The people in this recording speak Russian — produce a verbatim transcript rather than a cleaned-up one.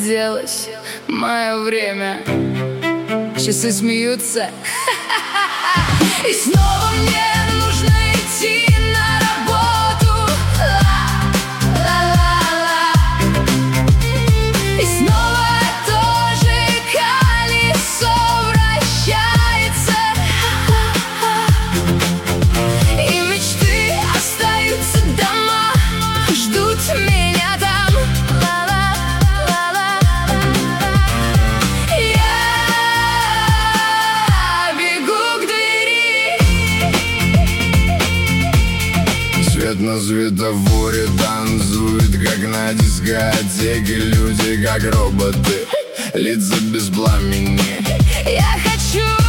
делось мое время. Часы смеются. И снова мне нужно идти на работу. Ла-ла-ла-ла. И снова то же колесо вращается. И мечты остаются дома, ждут меня там. Ла-ла-ла-ла. Я бегу к двери. Свет на светофоре танцует, как на дискотеке. Люди как роботы, лица без пламени. Я хочу